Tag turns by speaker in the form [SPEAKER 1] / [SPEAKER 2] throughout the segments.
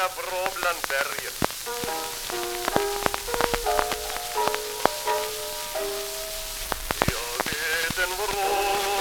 [SPEAKER 1] vrå bland bergen. Jag vet en vrå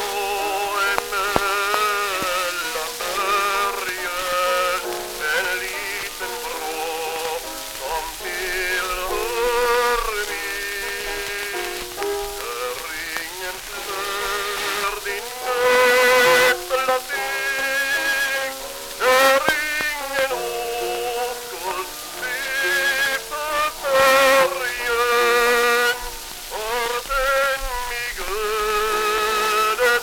[SPEAKER 1] emellan bergen, en liten vrå som tillhör mig. Där ingen slör din öppla stig, där ingen oskuld slipper färgen. Har den mig ödet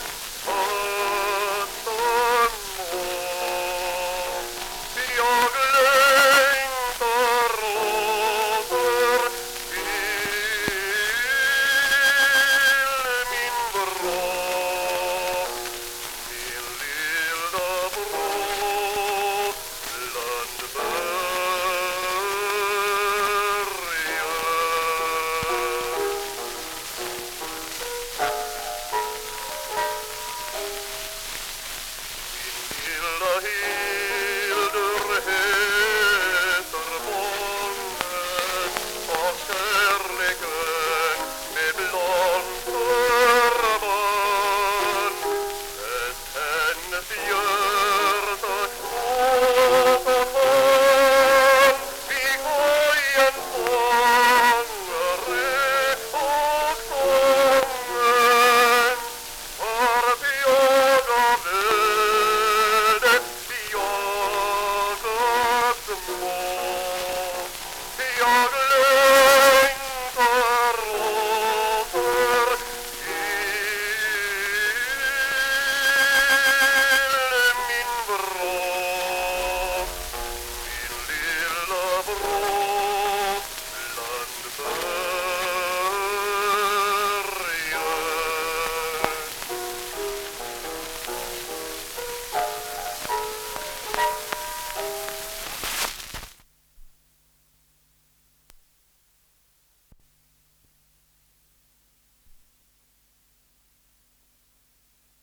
[SPEAKER 1] hattan må, jag längtar åter till min vrå, min lilla vrå bland bergen. Min lilla